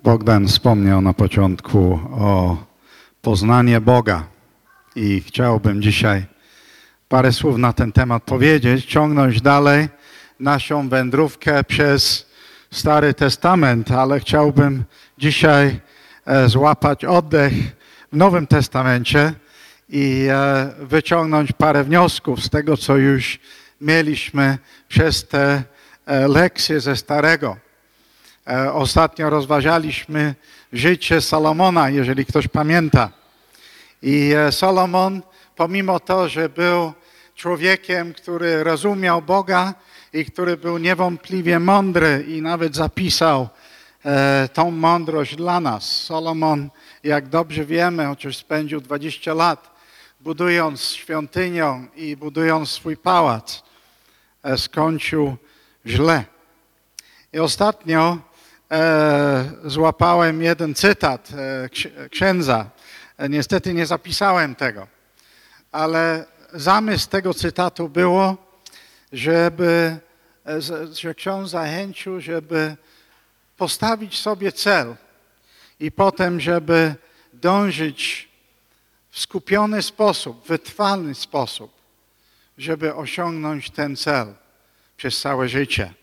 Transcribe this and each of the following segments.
Bogdan wspomniał na początku o poznaniu Boga i chciałbym dzisiaj parę słów na ten temat powiedzieć, ciągnąć dalej naszą wędrówkę przez Stary Testament, ale chciałbym dzisiaj złapać oddech w Nowym Testamencie i wyciągnąć parę wniosków z tego, co już mieliśmy przez te lekcje ze Starego. Ostatnio rozważaliśmy życie Salomona, jeżeli ktoś pamięta. I Salomon, pomimo to, że był człowiekiem, który rozumiał Boga i który był niewątpliwie mądry i nawet zapisał tą mądrość dla nas. Salomon, jak dobrze wiemy, chociaż spędził 20 lat budując świątynię i budując swój pałac, skończył źle. I ostatnio złapałem jeden cytat księdza. Niestety nie zapisałem tego, ale zamysł tego cytatu było, że ksiądz zachęcił, żeby postawić sobie cel i potem, żeby dążyć w skupiony sposób, wytrwały sposób, żeby osiągnąć ten cel przez całe życie.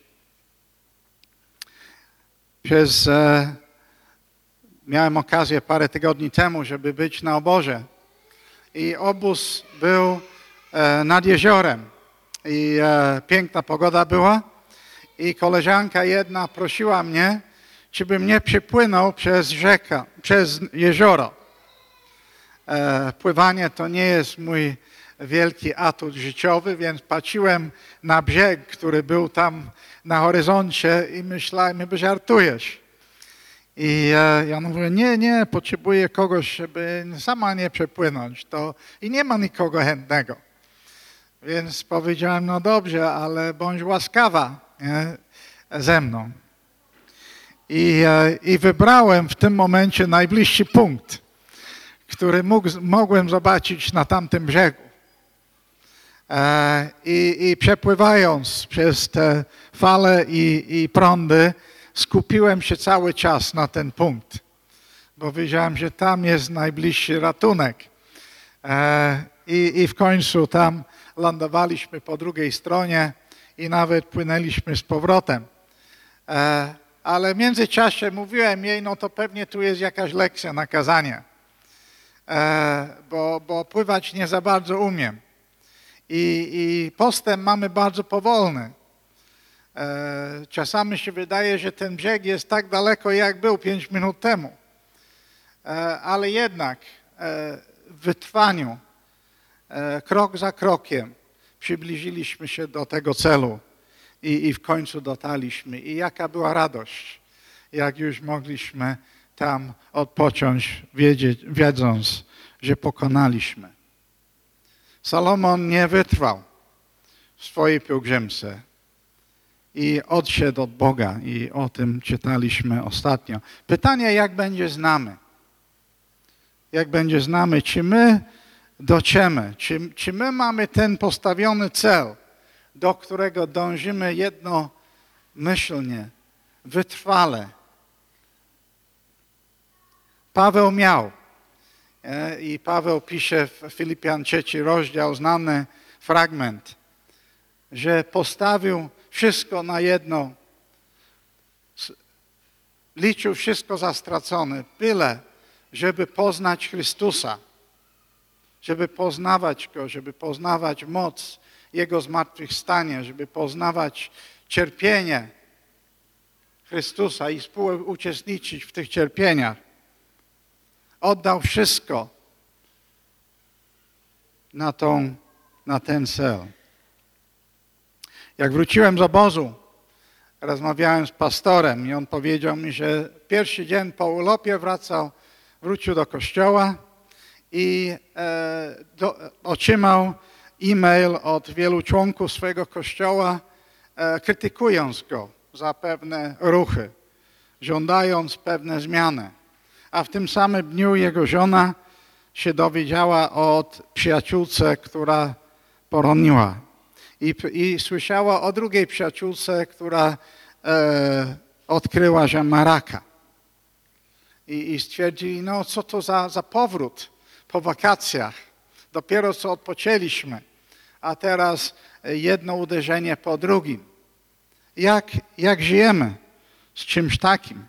Miałem okazję parę tygodni temu, żeby być na obozie i obóz był nad jeziorem i piękna pogoda była i koleżanka jedna prosiła mnie, czy bym nie przepłynął przez jezioro. Pływanie to nie jest mój wielki atut życiowy, więc patrzyłem na brzeg, który był tam na horyzoncie i myślałem, że żartujesz. I ja mówię, nie, potrzebuję kogoś, żeby sama nie przepłynąć. I nie ma nikogo chętnego. Więc powiedziałem, no dobrze, ale bądź łaskawa ze mną. I wybrałem w tym momencie najbliższy punkt, który mogłem zobaczyć na tamtym brzegu. I przepływając przez te fale i prądy, skupiłem się cały czas na ten punkt, bo wiedziałem, że tam jest najbliższy ratunek. I w końcu tam lądowaliśmy po drugiej stronie i nawet płynęliśmy z powrotem. Ale w międzyczasie mówiłem jej, no to pewnie tu jest jakaś lekcja na kazanie, bo pływać nie za bardzo umiem. I postęp mamy bardzo powolny. Czasami się wydaje, że ten brzeg jest tak daleko, jak był 5 minut temu. Ale jednak w wytrwaniu, krok za krokiem przybliżyliśmy się do tego celu i w końcu dotarliśmy. I jaka była radość, jak już mogliśmy tam odpocząć, wiedząc, że pokonaliśmy. Salomon nie wytrwał w swojej pielgrzymce i odszedł od Boga i o tym czytaliśmy ostatnio. Pytanie, jak będzie z nami? Jak będzie z nami? Czy my dotrzemy? Czy my mamy ten postawiony cel, do którego dążymy jednomyślnie, wytrwale? Paweł miał. I Paweł pisze w Filipian 3 rozdział, znany fragment, że postawił wszystko na jedno, liczył wszystko za stracone, byle żeby poznać Chrystusa, żeby poznawać Go, żeby poznawać moc Jego zmartwychwstania, żeby poznawać cierpienie Chrystusa i współuczestniczyć w tych cierpieniach. Oddał wszystko na ten cel. Jak wróciłem z obozu, rozmawiałem z pastorem i on powiedział mi, że pierwszy dzień po urlopie wrócił do kościoła i otrzymał e-mail od wielu członków swojego kościoła, krytykując go za pewne ruchy, żądając pewne zmiany. A w tym samym dniu jego żona się dowiedziała od przyjaciółce, która poroniła. I słyszała o drugiej przyjaciółce, która odkryła, że ma raka. i stwierdzili, no co to za powrót po wakacjach. Dopiero co odpoczęliśmy, a teraz jedno uderzenie po drugim. Jak żyjemy z czymś takim?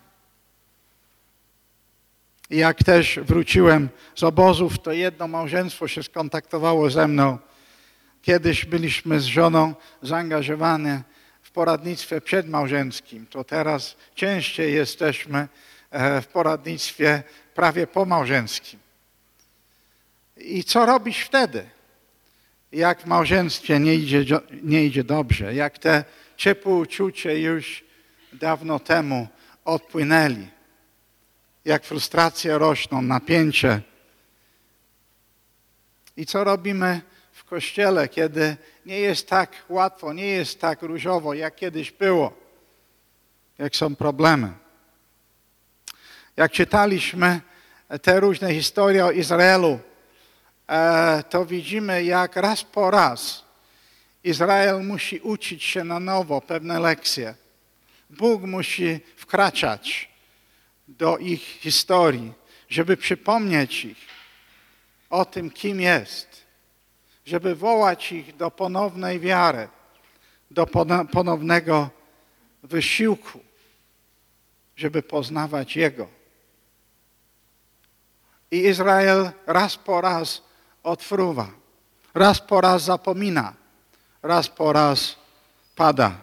Jak też wróciłem z obozów, to jedno małżeństwo się skontaktowało ze mną. Kiedyś byliśmy z żoną zaangażowane w poradnictwie przedmałżeńskim, to teraz częściej jesteśmy w poradnictwie prawie pomałżeńskim. I co robić wtedy? Jak w małżeństwie nie idzie dobrze, jak te ciepłe uczucie już dawno temu odpłynęli, jak frustracje rosną, napięcie. I co robimy w Kościele, kiedy nie jest tak łatwo, nie jest tak różowo, jak kiedyś było, jak są problemy. Jak czytaliśmy te różne historie o Izraelu, to widzimy, jak raz po raz Izrael musi uczyć się na nowo pewne lekcje. Bóg musi wkraczać do ich historii, żeby przypomnieć ich o tym, kim jest, żeby wołać ich do ponownej wiary, do ponownego wysiłku, żeby poznawać Jego. I Izrael raz po raz odfruwa, raz po raz zapomina, raz po raz pada.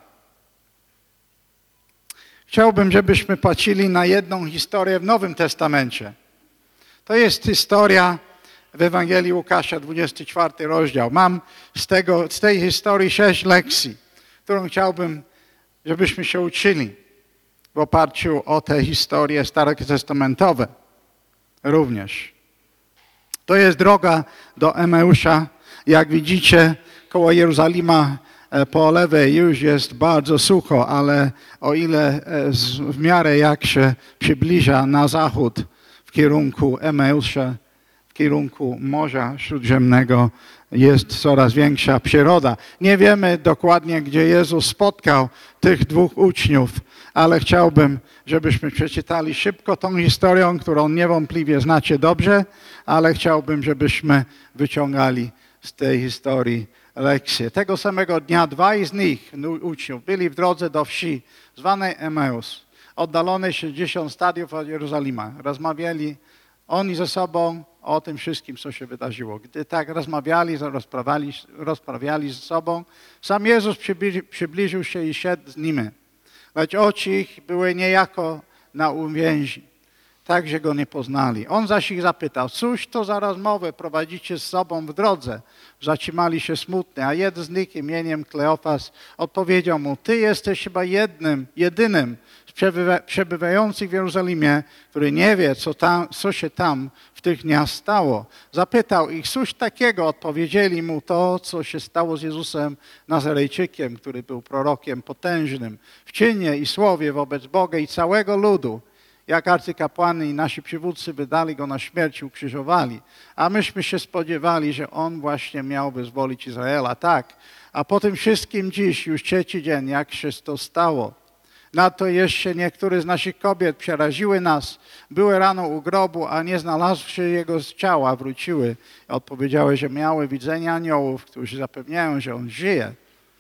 Chciałbym, żebyśmy patrzyli na jedną historię w Nowym Testamencie. To jest historia w Ewangelii Łukasza, 24 rozdział. Mam z tej historii 6 lekcji, którą chciałbym, żebyśmy się uczyli w oparciu o te historie starotestamentowe również. To jest droga do Emeusza. Jak widzicie, koło Jerozolima po lewej już jest bardzo sucho, ale o ile w miarę jak się przybliża na zachód w kierunku Emeusza, w kierunku Morza Śródziemnego, jest coraz większa przyroda. Nie wiemy dokładnie, gdzie Jezus spotkał tych dwóch uczniów, ale chciałbym, żebyśmy przeczytali szybko tą historię, którą niewątpliwie znacie dobrze, ale chciałbym, żebyśmy wyciągali z tej historii lekcje. Tego samego dnia dwaj z nich, uczniów, byli w drodze do wsi zwanej Emeus, oddalonej 60 stadiów od Jerozolima. Rozmawiali oni ze sobą o tym wszystkim, co się wydarzyło. Gdy tak rozprawiali ze sobą, sam Jezus przybliżył się i szedł z nimi. Lecz oczy ich były niejako na uwięzi, tak, że go nie poznali. On zaś ich zapytał, cóż to za rozmowę prowadzicie z sobą w drodze? Zatrzymali się smutni, a jeden z nich imieniem Kleofas odpowiedział mu, ty jesteś chyba jedynym z przebywających w Jerozolimie, który nie wie, co się tam w tych dniach stało. Zapytał ich, cóż takiego? Odpowiedzieli mu to, co się stało z Jezusem Nazarejczykiem, który był prorokiem potężnym w czynie i słowie wobec Boga i całego ludu. Jak arcykapłani i nasi przywódcy wydali go na śmierć i ukrzyżowali. A myśmy się spodziewali, że on właśnie miał wyzwolić Izraela. Tak, a po tym wszystkim dziś, już trzeci dzień, jak się to stało. Nadto jeszcze niektóre z naszych kobiet przeraziły nas. Były rano u grobu, a nie znalazłszy jego ciała, wróciły. Odpowiedziały, że miały widzenie aniołów, którzy zapewniają, że on żyje.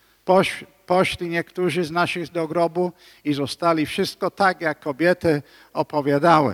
Poszli niektórzy z naszych do grobu i zostali wszystko tak, jak kobiety opowiadały.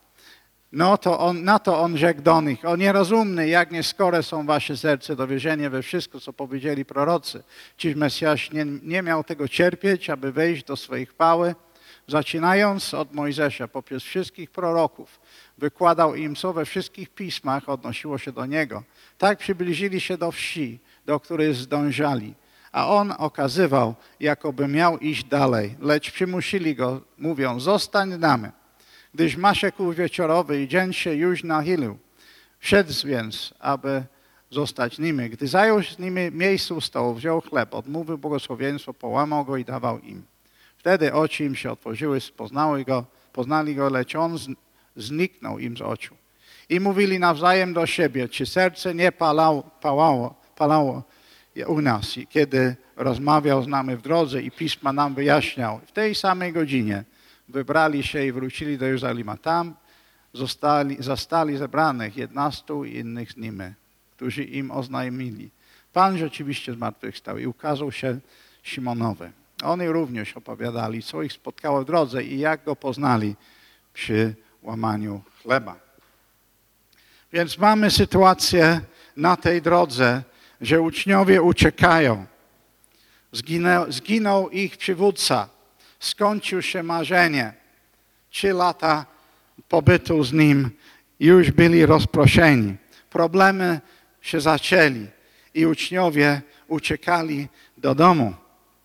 Na to on rzekł do nich, o nierozumny, jak nieskore są wasze serce do wierzenia we wszystko, co powiedzieli prorocy. Czyż Mesjasz nie miał tego cierpieć, aby wejść do swojej chwały? Zaczynając od Mojżesza, poprzez wszystkich proroków, wykładał im, co we wszystkich pismach odnosiło się do niego. Tak przybliżyli się do wsi, do której zdążali. A on okazywał, jakoby miał iść dalej, lecz przymusili go, mówiąc, zostań z nami, gdyż maszek wieczorowy i dzień się już nachylił. Wszedł więc, aby zostać z nimi. Gdy zajął z nimi miejsce u stołu, wziął chleb, odmówił błogosławieństwo, połamał go i dawał im. Wtedy oczy im się otworzyły, poznali go, lecz on zniknął im z oczu. I mówili nawzajem do siebie, czy serce nie palało u nas, kiedy rozmawiał z nami w drodze i pisma nam wyjaśniał. W tej samej godzinie wybrali się i wrócili do Jerozolima. Tam zastali zebranych 11 i innych z nimi, którzy im oznajmili. Pan rzeczywiście zmartwychwstał i ukazał się Simonowi. Oni również opowiadali, co ich spotkało w drodze i jak go poznali przy łamaniu chleba. Więc mamy sytuację na tej drodze, że uczniowie uciekają. Zginął ich przywódca. Skończył się marzenie. 3 lata pobytu z nim już byli rozproszeni. Problemy się zaczęli i uczniowie uciekali do domu.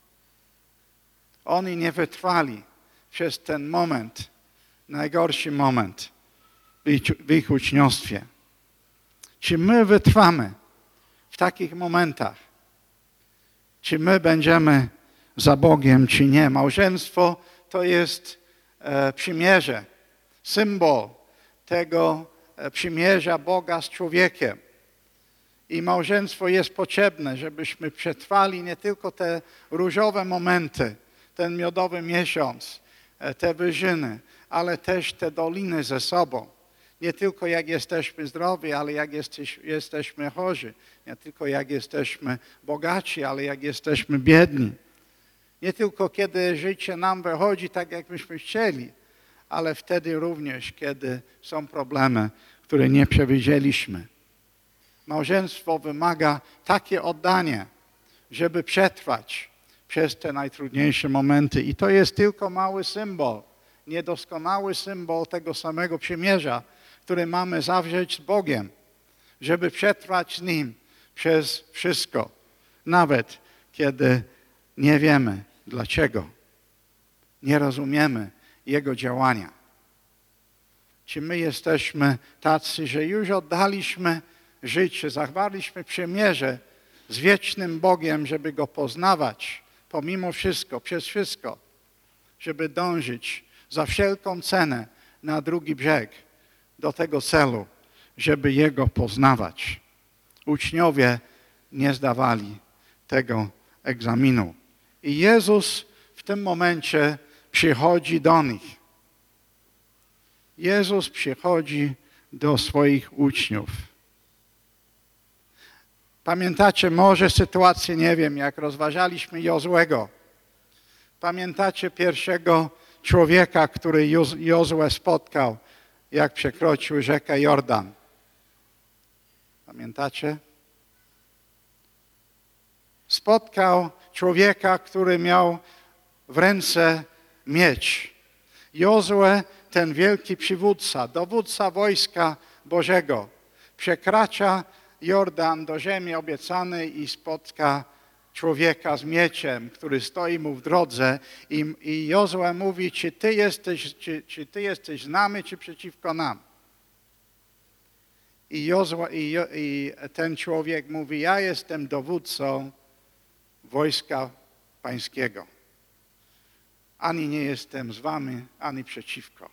Oni nie przez ten moment, najgorszy moment w ich uczniostwie. Czy my wytrwamy w takich momentach? Czy my będziemy za Bogiem, czy nie? Małżeństwo to jest przymierze, symbol tego przymierza Boga z człowiekiem. I małżeństwo jest potrzebne, żebyśmy przetrwali nie tylko te różowe momenty, ten miodowy miesiąc, te wyżyny, ale też te doliny ze sobą. Nie tylko jak jesteśmy zdrowi, ale jak jesteśmy chorzy. Nie tylko jak jesteśmy bogaci, ale jak jesteśmy biedni. Nie tylko kiedy życie nam wychodzi tak, jak myśmy chcieli, ale wtedy również, kiedy są problemy, które nie przewidzieliśmy. Małżeństwo wymaga takie oddanie, żeby przetrwać przez te najtrudniejsze momenty. I to jest tylko mały symbol, niedoskonały symbol tego samego przymierza, który mamy zawrzeć z Bogiem, żeby przetrwać z Nim przez wszystko, nawet kiedy nie wiemy dlaczego, nie rozumiemy Jego działania. Czy my jesteśmy tacy, że już oddaliśmy życie, zawarliśmy przymierze z wiecznym Bogiem, żeby Go poznawać, pomimo wszystko, przez wszystko, żeby dążyć za wszelką cenę na drugi brzeg, do tego celu, żeby Jego poznawać. Uczniowie nie zdawali tego egzaminu. I Jezus w tym momencie przychodzi do nich. Jezus przychodzi do swoich uczniów. Pamiętacie może sytuację, nie wiem, jak rozważaliśmy Jozłego. Pamiętacie pierwszego człowieka, który Jozue spotkał, jak przekroczył rzekę Jordan. Pamiętacie? Spotkał człowieka, który miał w ręce miecz. Jozue, ten wielki przywódca, dowódca wojska Bożego, przekracza Jordan do ziemi obiecanej i spotka człowieka z mieczem, który stoi mu w drodze i Jozue mówi, czy ty jesteś z nami, czy przeciwko nam? I ten człowiek mówi, ja jestem dowódcą wojska pańskiego. Ani nie jestem z wami, ani przeciwko.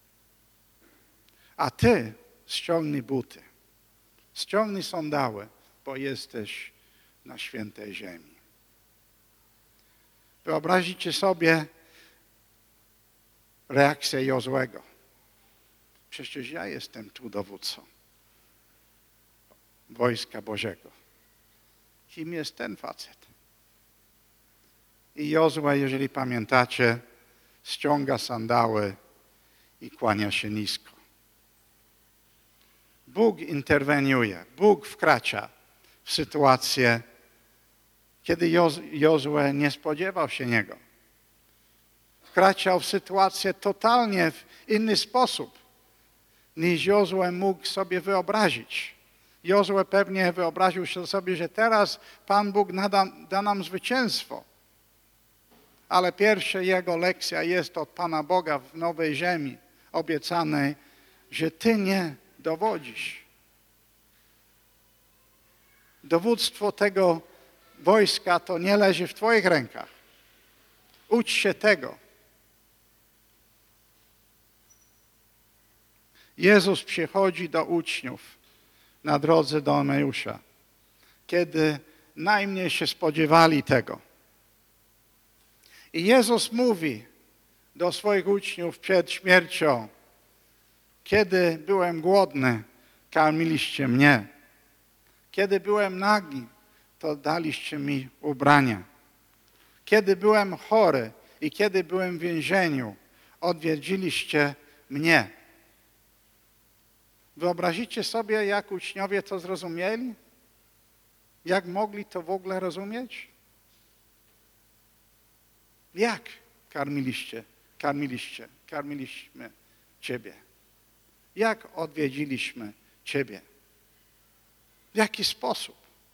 A ty ściągnij buty, ściągnij sandały, bo jesteś na świętej ziemi. Wyobraźcie sobie reakcję Jozłego. Przecież ja jestem tu dowódcą wojska Bożego. Kim jest ten facet? I Jozue, jeżeli pamiętacie, ściąga sandały i kłania się nisko. Bóg interweniuje, Bóg wkracza w sytuację, kiedy Jozue nie spodziewał się Niego. Wkraczał w sytuację totalnie w inny sposób, niż Jozue mógł sobie wyobrazić. Jozue pewnie wyobraził sobie, że teraz Pan Bóg da nam zwycięstwo. Ale pierwsza jego lekcja jest od Pana Boga w nowej ziemi obiecanej, że Ty nie dowodzisz. Dowództwo tego wojska to nie leży w Twoich rękach. Ucz się tego. Jezus przychodzi do uczniów na drodze do Emeusza, kiedy najmniej się spodziewali tego. I Jezus mówi do swoich uczniów przed śmiercią, Kiedy byłem głodny, karmiliście mnie. Kiedy byłem nagi, to daliście mi ubrania. Kiedy byłem chory i kiedy byłem w więzieniu, odwiedziliście mnie. Wyobrazicie sobie, jak uczniowie to zrozumieli? Jak mogli to w ogóle rozumieć? Jak karmiliśmy Ciebie? Jak odwiedziliśmy Ciebie? W jaki sposób?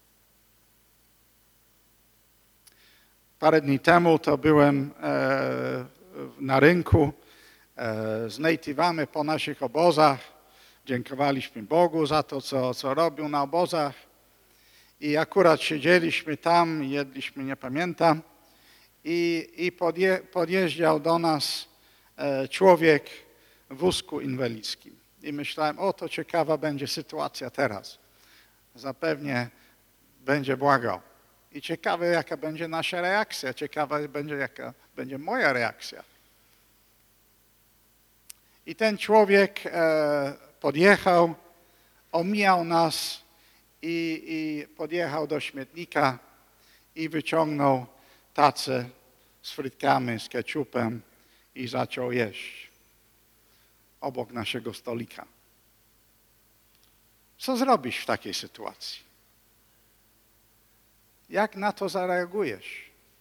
Parę dni temu to byłem na rynku z native'ami po naszych obozach. Dziękowaliśmy Bogu za to, co robił na obozach. I akurat siedzieliśmy tam, jedliśmy, nie pamiętam. I podjeżdżał do nas człowiek w wózku inwalidzkim. I myślałem, to ciekawa będzie sytuacja teraz. Zapewnie będzie błagał. I ciekawe, jaka będzie nasza reakcja. Ciekawe będzie, jaka będzie moja reakcja. I ten człowiek podjechał, omijał nas i podjechał do śmietnika i wyciągnął tacę z frytkami, z keczupem i zaczął jeść obok naszego stolika. Co zrobisz w takiej sytuacji? Jak na to zareagujesz?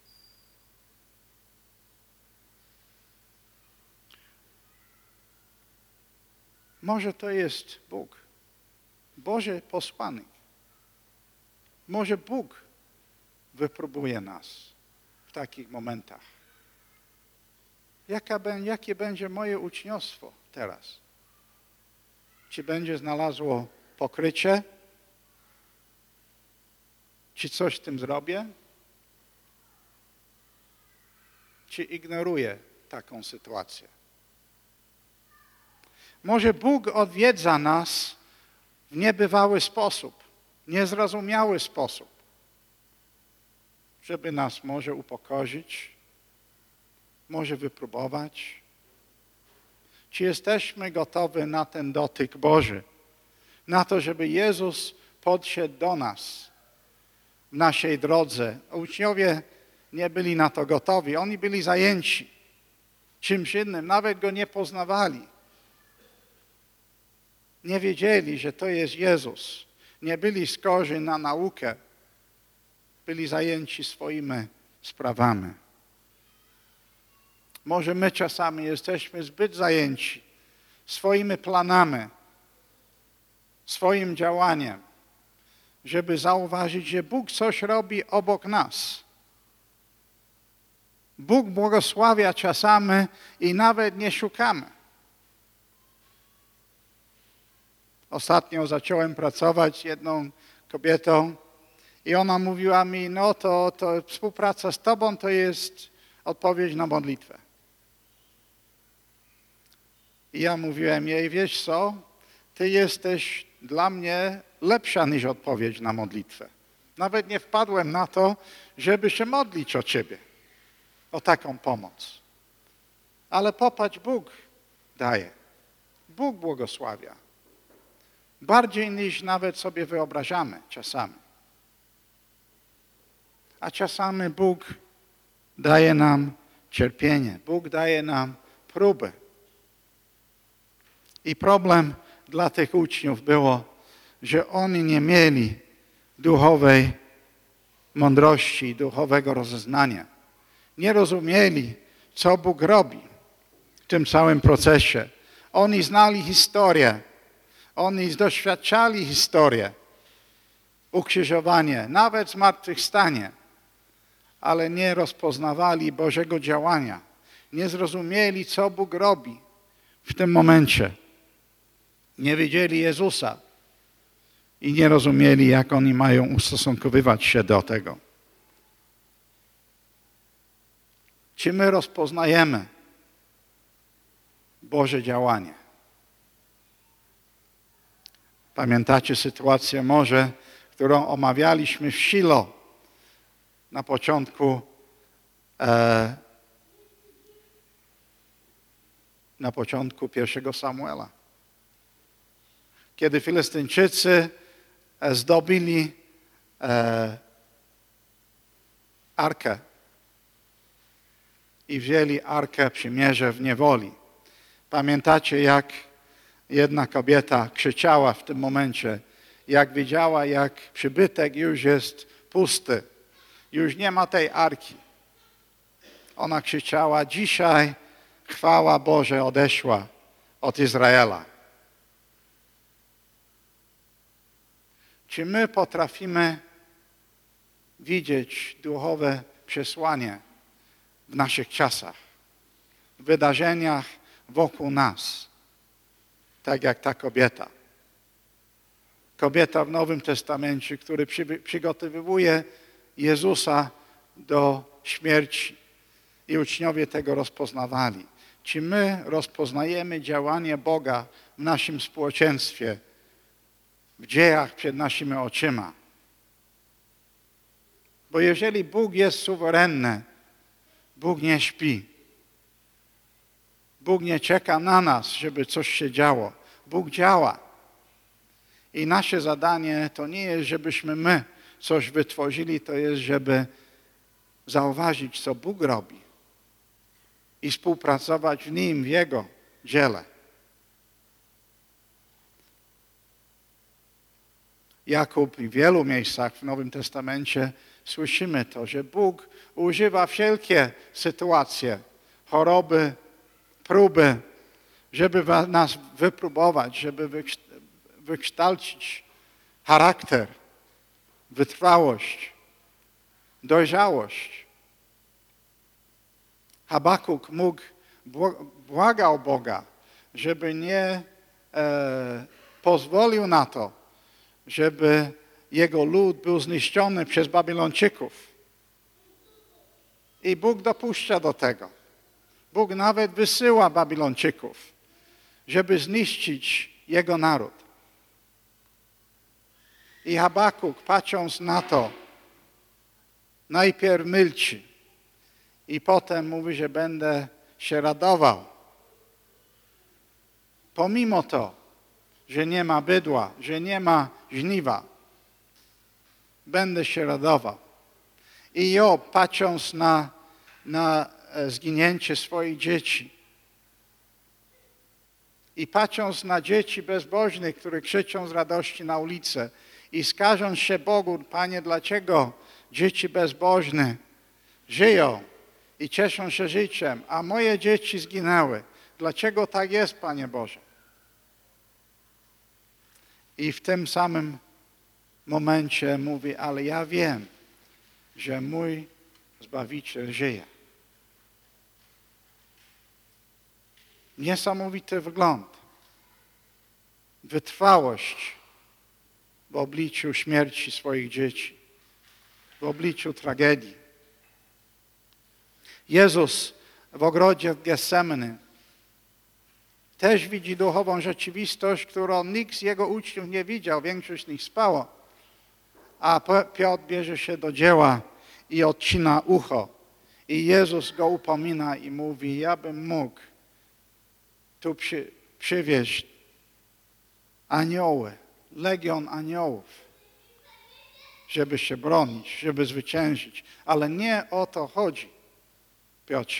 Może to jest Bóg, Boży posłanek. Może Bóg wypróbuje nas w takich momentach. Jakie będzie moje uczniostwo teraz? Czy będzie znalazło pokrycie? Czy coś z tym zrobię? Czy ignoruję taką sytuację? Może Bóg odwiedza nas w niebywały sposób, niezrozumiały sposób, żeby nas może upokorzyć, może wypróbować. Czy jesteśmy gotowi na ten dotyk Boży? Na to, żeby Jezus podszedł do nas w naszej drodze. Uczniowie nie byli na to gotowi. Oni byli zajęci czymś innym. Nawet Go nie poznawali. Nie wiedzieli, że to jest Jezus. Nie byli skorzy na naukę. Byli zajęci swoimi sprawami. Może my czasami jesteśmy zbyt zajęci swoimi planami, swoim działaniem, żeby zauważyć, że Bóg coś robi obok nas. Bóg błogosławia czasami i nawet nie szukamy. Ostatnio zacząłem pracować z jedną kobietą i ona mówiła mi, to współpraca z Tobą to jest odpowiedź na modlitwę. I ja mówiłem jej, wiesz co, Ty jesteś dla mnie lepsza niż odpowiedź na modlitwę. Nawet nie wpadłem na to, żeby się modlić o Ciebie, o taką pomoc. Ale popatrz, Bóg daje. Bóg błogosławia. Bardziej niż nawet sobie wyobrażamy czasami. A czasami Bóg daje nam cierpienie. Bóg daje nam próbę. I problem dla tych uczniów było, że oni nie mieli duchowej mądrości, duchowego rozeznania. Nie rozumieli, co Bóg robi w tym całym procesie. Oni znali historię. Oni doświadczali historię. Ukrzyżowanie, nawet zmartwychwstanie. Ale nie rozpoznawali Bożego działania. Nie zrozumieli, co Bóg robi w tym momencie. Nie widzieli Jezusa i nie rozumieli, jak oni mają ustosunkowywać się do tego. Czy my rozpoznajemy Boże działanie? Pamiętacie sytuację może, którą omawialiśmy w Shilo na początku 1 Samuela. kiedy Filystyńczycy zdobyli Arkę i wzięli Arkę Przymierza w niewoli. Pamiętacie, jak jedna kobieta krzyczała w tym momencie, jak wiedziała, jak przybytek już jest pusty, już nie ma tej Arki. Ona krzyczała, dzisiaj chwała Boże odeszła od Izraela. Czy my potrafimy widzieć duchowe przesłanie w naszych czasach, w wydarzeniach wokół nas, tak jak ta kobieta? Kobieta w Nowym Testamencie, która przygotowuje Jezusa do śmierci i uczniowie tego rozpoznawali. Czy my rozpoznajemy działanie Boga w naszym społeczeństwie, w dziejach przed naszymi oczyma? Bo jeżeli Bóg jest suwerenny, Bóg nie śpi. Bóg nie czeka na nas, żeby coś się działo. Bóg działa. I nasze zadanie to nie jest, żebyśmy my coś wytworzyli, to jest, żeby zauważyć, co Bóg robi i współpracować w Nim, w Jego dziele. Jakub w wielu miejscach w Nowym Testamencie słyszymy to, że Bóg używa wszelkie sytuacje, choroby, próby, żeby nas wypróbować, żeby wykształcić charakter, wytrwałość, dojrzałość. Habakuk błagał Boga, żeby nie pozwolił na to, żeby jego lud był zniszczony przez Babilończyków. I Bóg dopuszcza do tego. Bóg nawet wysyła Babilończyków, żeby zniszczyć jego naród. I Habakuk, patrząc na to, najpierw milczy i potem mówi, że będę się radował. Pomimo to, że nie ma bydła, że nie ma żniwa, będę się radował. I Job, patrząc na zginięcie swoich dzieci i patrząc na dzieci bezbożnych, które krzyczą z radości na ulicę i skarżąc się Bogu, Panie, dlaczego dzieci bezbożne żyją i cieszą się życiem, a moje dzieci zginęły. Dlaczego tak jest, Panie Boże? I w tym samym momencie mówi, ale ja wiem, że mój Zbawiciel żyje. Niesamowity wgląd, wytrwałość w obliczu śmierci swoich dzieci, w obliczu tragedii. Jezus w ogrodzie w Getsemane też widzi duchową rzeczywistość, którą nikt z jego uczniów nie widział, większość z nich spało. A Piotr bierze się do dzieła i odcina ucho. I Jezus go upomina i mówi, ja bym mógł tu przywieźć anioły, legion aniołów, żeby się bronić, żeby zwyciężyć. Ale nie o to chodzi, Piotrze.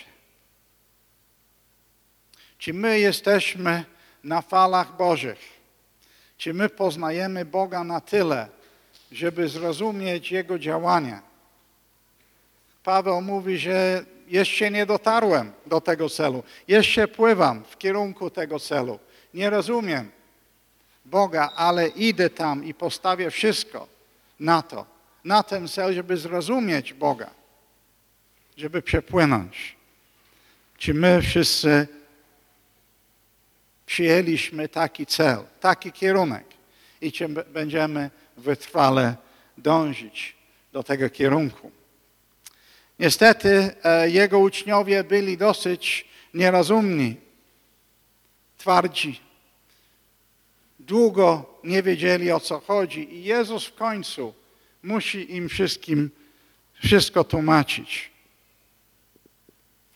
Czy my jesteśmy na falach Bożych? Czy my poznajemy Boga na tyle, żeby zrozumieć Jego działania? Paweł mówi, że jeszcze nie dotarłem do tego celu. Jeszcze pływam w kierunku tego celu. Nie rozumiem Boga, ale idę tam i postawię wszystko na to, na ten cel, żeby zrozumieć Boga, żeby przepłynąć. Czy my wszyscy przyjęliśmy taki cel, taki kierunek i czy będziemy wytrwale dążyć do tego kierunku? Niestety jego uczniowie byli dosyć nierozumni, twardzi. Długo nie wiedzieli, o co chodzi i Jezus w końcu musi im wszystkim wszystko tłumaczyć.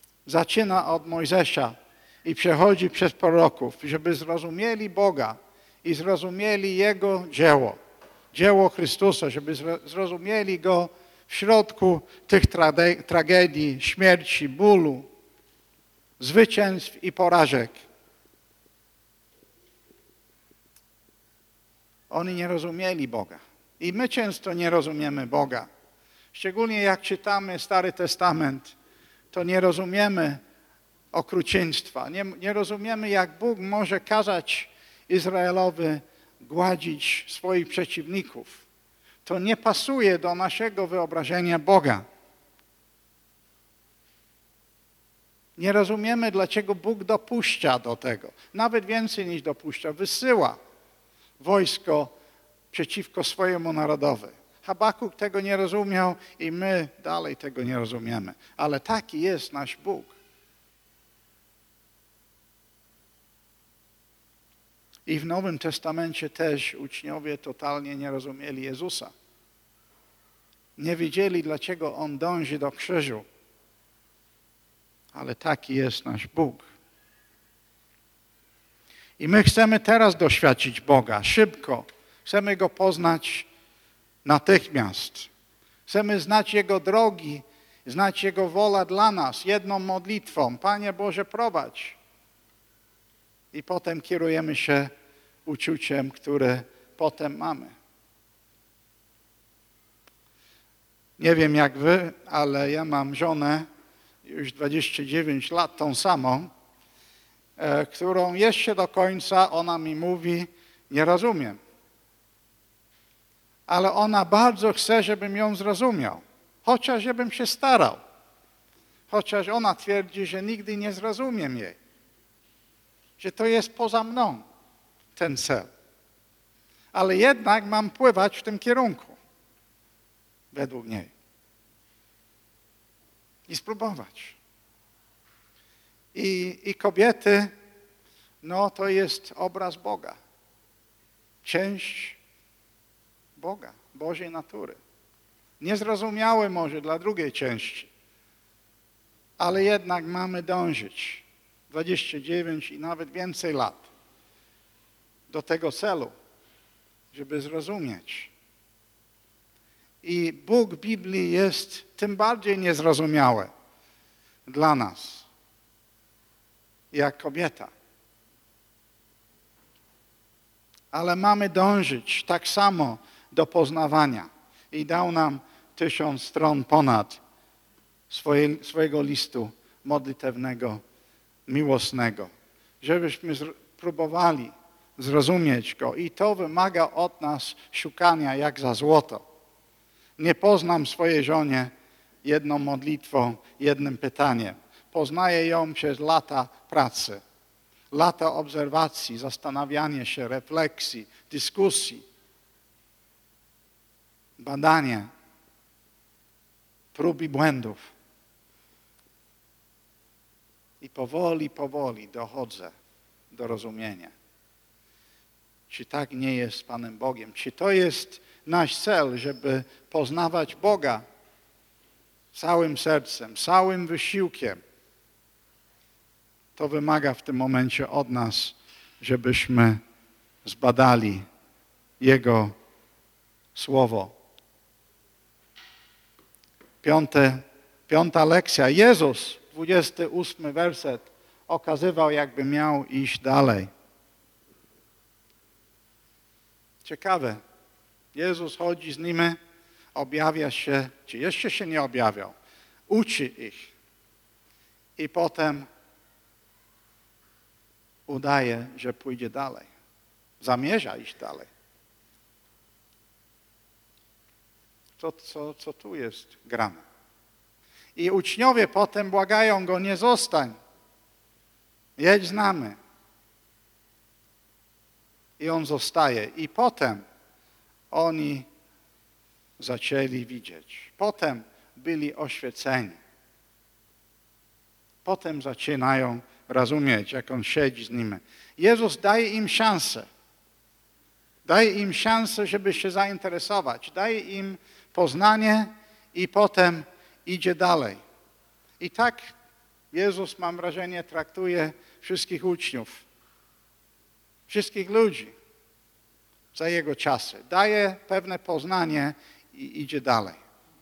Zaczyna od Mojżesza i przechodzi przez proroków, żeby zrozumieli Boga i zrozumieli Jego dzieło, dzieło Chrystusa, żeby zrozumieli Go w środku tych tragedii, śmierci, bólu, zwycięstw i porażek. Oni nie rozumieli Boga. I my często nie rozumiemy Boga. Szczególnie jak czytamy Stary Testament, to nie rozumiemy okrucieństwa. Nie rozumiemy, jak Bóg może kazać Izraelowi gładzić swoich przeciwników. To nie pasuje do naszego wyobrażenia Boga. Nie rozumiemy, dlaczego Bóg dopuszcza do tego. Nawet więcej niż dopuszcza, wysyła wojsko przeciwko swojemu narodowi. Habakuk tego nie rozumiał i my dalej tego nie rozumiemy. Ale taki jest nasz Bóg. I w Nowym Testamencie też uczniowie totalnie nie rozumieli Jezusa. Nie wiedzieli, dlaczego On dąży do krzyżu. Ale taki jest nasz Bóg. I my chcemy teraz doświadczyć Boga, szybko. Chcemy Go poznać natychmiast. Chcemy znać Jego drogi, znać Jego wolę dla nas, jedną modlitwą. Panie Boże, prowadź. I potem kierujemy się uczuciem, które potem mamy. Nie wiem jak wy, ale ja mam żonę już 29 lat, tą samą, którą jeszcze do końca ona mi mówi, nie rozumiem. Ale ona bardzo chce, żebym ją zrozumiał. Chociaż żebym się starał. Chociaż ona twierdzi, że nigdy nie zrozumiem jej. Że to jest poza mną ten cel. Ale jednak mam pływać w tym kierunku. Według niej. I spróbować. I kobiety, no to jest obraz Boga. Część Boga, Bożej natury. Niezrozumiałe może dla drugiej części, ale jednak mamy dążyć 29 i nawet więcej lat do tego celu, żeby zrozumieć. I Bóg Biblii jest tym bardziej niezrozumiały dla nas, jak kobieta. Ale mamy dążyć tak samo do poznawania. I dał nam 1000 stron ponad swojego listu modlitewnego, miłosnego. Żebyśmy próbowali zrozumieć Go. I to wymaga od nas szukania jak za złoto. Nie poznam swojej żonie jedną modlitwą, jednym pytaniem. Poznaję ją przez lata pracy, lata obserwacji, zastanawiania się, refleksji, dyskusji, badania, prób i błędów. I powoli dochodzę do rozumienia. Czy tak nie jest z Panem Bogiem? Czy to jest nasz cel, żeby poznawać Boga całym sercem, całym wysiłkiem? To wymaga w tym momencie od nas, żebyśmy zbadali Jego Słowo. Piąta lekcja. Jezus, 28 werset, okazywał, jakby miał iść dalej. Ciekawe. Jezus chodzi z nimi, objawia się, czy jeszcze się nie objawiał, uczy ich i potem udaje, że pójdzie dalej. Zamierza iść dalej. Co tu jest grane? I uczniowie potem błagają Go, nie zostań, jedź z nami. I On zostaje. I potem oni zaczęli widzieć. Potem byli oświeceni. Potem zaczynają rozumieć, jak On siedzi z nimi. Jezus daje im szansę. Daje im szansę, żeby się zainteresować. Daje im poznanie i potem idzie dalej. I tak Jezus, mam wrażenie, traktuje wszystkich uczniów. Wszystkich ludzi. za jego czasy. Daje pewne poznanie i idzie dalej.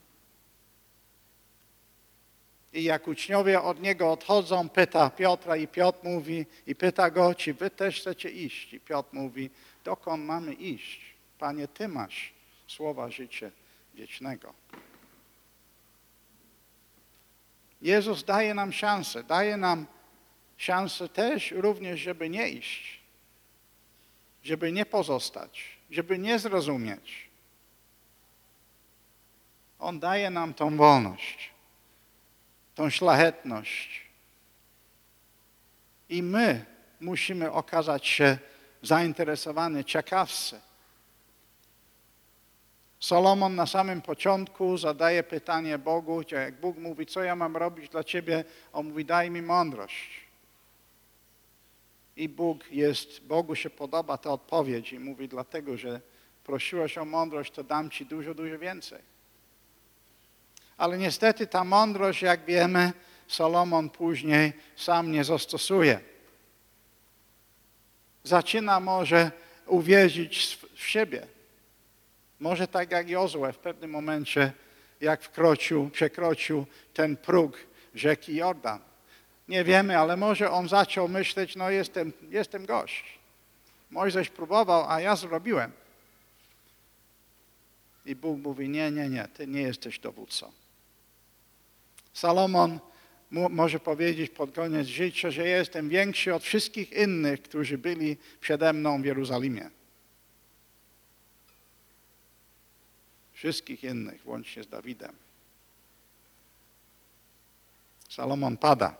I jak uczniowie od niego odchodzą, pyta Piotra i Piotr mówi, i pyta go, czy wy też chcecie iść? I Piotr mówi, dokąd mamy iść? Panie, Ty masz słowa życia wiecznego. Jezus daje nam szansę też również, żeby nie iść, żeby nie pozostać, żeby nie zrozumieć. On daje nam tą wolność, tą szlachetność. I my musimy okazać się zainteresowani, ciekawscy. Solomon na samym początku zadaje pytanie Bogu, jak Bóg mówi, co ja mam robić dla Ciebie? On mówi, daj mi mądrość. I Bogu się podoba ta odpowiedź i mówi, dlatego, że prosiłeś o mądrość, to dam Ci dużo, dużo więcej. Ale niestety ta mądrość, jak wiemy, Solomon później sam nie zastosuje. Zaczyna może uwierzyć w siebie. Może tak jak Jozue w pewnym momencie, jak przekroczył ten próg rzeki Jordan. Nie wiemy, ale może on zaczął myśleć, no jestem gość. Mojżesz próbował, a ja zrobiłem. I Bóg mówi, nie, ty nie jesteś dowódcą. Salomon może powiedzieć pod koniec życia, że jestem większy od wszystkich innych, którzy byli przede mną w Jerozolimie. Wszystkich innych, łącznie z Dawidem. Salomon pada.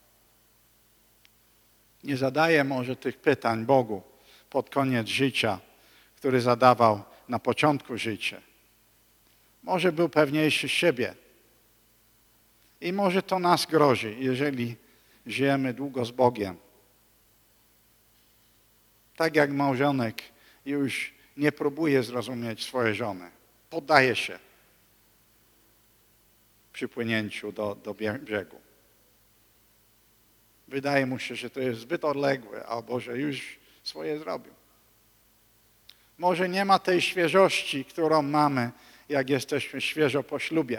Nie zadaje może tych pytań Bogu pod koniec życia, który zadawał na początku życia. Może był pewniejszy siebie. I może to nas grozi, jeżeli żyjemy długo z Bogiem. Tak jak małżonek już nie próbuje zrozumieć swojej żony. Poddaje się przy płynięciu do brzegu. Wydaje mu się, że to jest zbyt odległe, albo że już swoje zrobił. Może nie ma tej świeżości, którą mamy, jak jesteśmy świeżo po ślubie.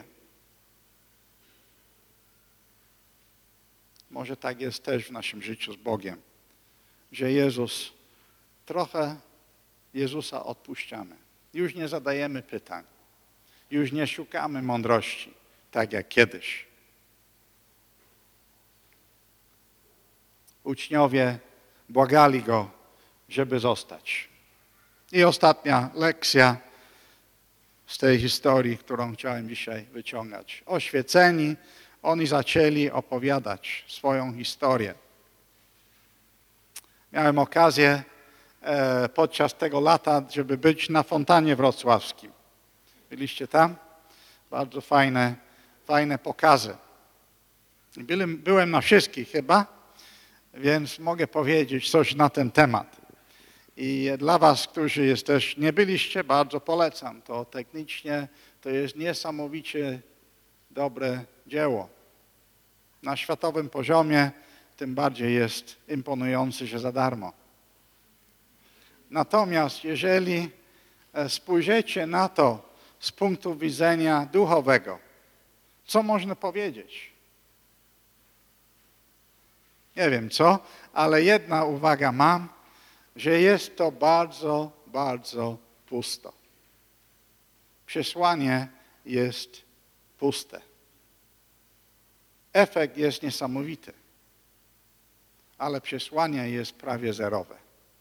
Może tak jest też w naszym życiu z Bogiem, że trochę Jezusa odpuszczamy. Już nie zadajemy pytań. Już nie szukamy mądrości, tak jak kiedyś. Uczniowie błagali Go, żeby zostać. I ostatnia lekcja z tej historii, którą chciałem dzisiaj wyciągać. Oświeceni, oni zaczęli opowiadać swoją historię. Miałem okazję podczas tego lata, żeby być na fontannie wrocławskim. Byliście tam? Bardzo fajne pokazy. Byłem na wszystkich chyba, więc mogę powiedzieć coś na ten temat. I dla was, którzy nie byliście, bardzo polecam. To technicznie to jest niesamowicie dobre dzieło. Na światowym poziomie tym bardziej jest imponujący, że za darmo. Natomiast jeżeli spojrzycie na to z punktu widzenia duchowego, co można powiedzieć? Nie wiem co, ale jedna uwaga mam, że jest to bardzo, bardzo pusto. Przesłanie jest puste. Efekt jest niesamowity, ale przesłanie jest prawie zerowe.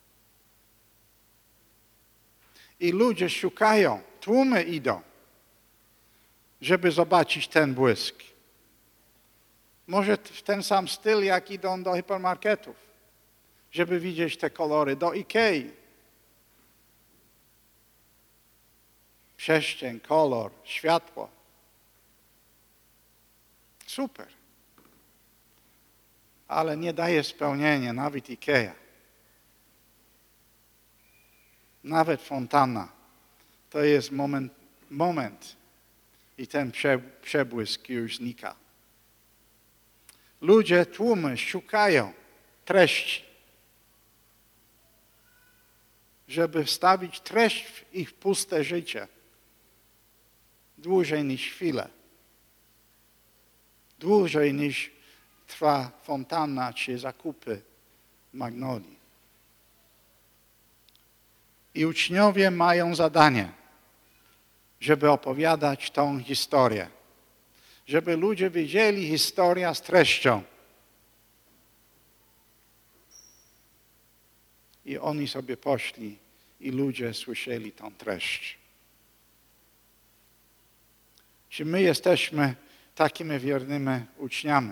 I ludzie szukają, tłumy idą, żeby zobaczyć ten błysk. Może w ten sam styl, jak idą do hipermarketów, żeby widzieć te kolory, do Ikei. Przestrzeń, kolor, światło. Super. Ale nie daje spełnienia nawet Ikea. Nawet fontanna. To jest moment i ten przebłysk już znika. Ludzie, tłumy szukają treści. żeby wstawić treść w ich puste życie dłużej niż chwilę. Dłużej niż trwa fontanna czy zakupy Magnolii. I uczniowie mają zadanie, żeby opowiadać tą historię. Żeby ludzie wiedzieli historię z treścią. I oni sobie poszli i ludzie słyszeli tą treść. Czy my jesteśmy takimi wiernymi uczniami,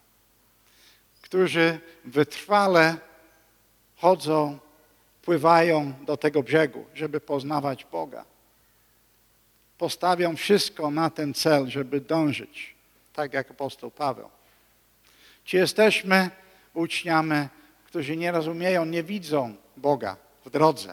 którzy wytrwale chodzą, pływają do tego brzegu, żeby poznawać Boga. Postawią wszystko na ten cel, żeby dążyć, tak jak apostoł Paweł. Czy jesteśmy uczniami, którzy nie rozumieją, nie widzą Boga w drodze?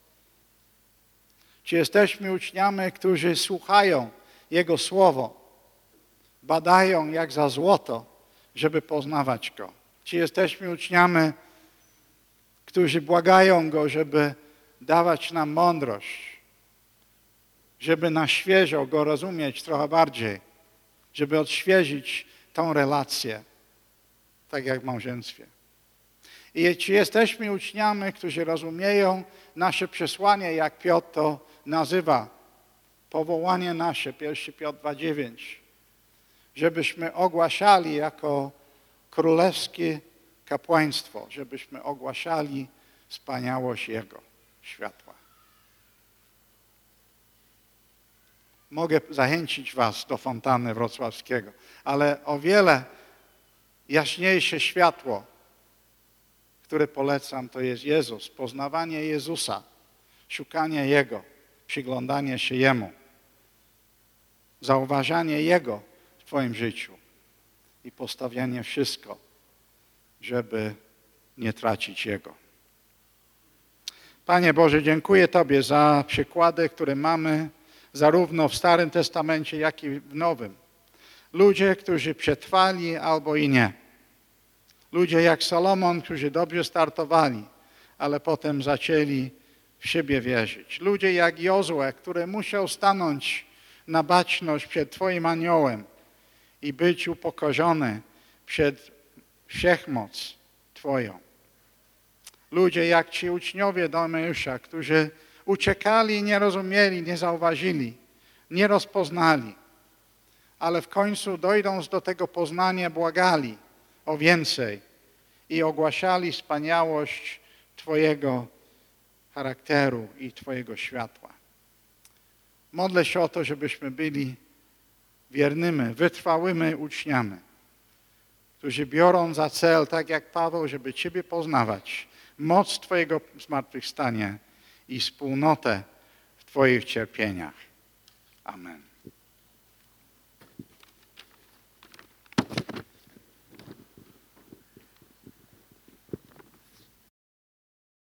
Czy jesteśmy uczniami, którzy słuchają Jego Słowo, badają jak za złoto, żeby poznawać Go? Czy jesteśmy uczniami, którzy błagają Go, żeby dawać nam mądrość, żeby na świeżo Go rozumieć trochę bardziej, żeby odświeżyć tą relację, tak jak w małżeństwie? I czy jesteśmy uczniami, którzy rozumieją nasze przesłanie, jak Piotr to nazywa, powołanie nasze, 1 Piotr 2,9, żebyśmy ogłaszali jako królewskie kapłaństwo, żebyśmy ogłaszali wspaniałość Jego światła. Mogę zachęcić was do fontanny wrocławskiego, ale o wiele jaśniejsze światło, które polecam, to jest Jezus, poznawanie Jezusa, szukanie Jego, przyglądanie się Jemu, zauważanie Jego w twoim życiu i postawianie wszystko, żeby nie tracić Jego. Panie Boże, dziękuję Tobie za przykłady, które mamy zarówno w Starym Testamencie, jak i w Nowym. Ludzie, którzy przetrwali albo i nie. Ludzie jak Salomon, którzy dobrze startowali, ale potem zaczęli w siebie wierzyć. Ludzie jak Jozue, który musiał stanąć na baczność przed Twoim aniołem i być upokorzony przed wszechmoc Twoją. Ludzie jak ci uczniowie Deumeusza, którzy uciekali, nie rozumieli, nie zauważyli, nie rozpoznali, ale w końcu dojdą do tego poznania, błagali o więcej i ogłaszali wspaniałość Twojego charakteru i Twojego światła. Modlę się o to, żebyśmy byli wiernymi, wytrwałymi uczniami, którzy biorą za cel, tak jak Paweł, żeby Ciebie poznawać, moc Twojego zmartwychwstania i wspólnotę w Twoich cierpieniach. Amen.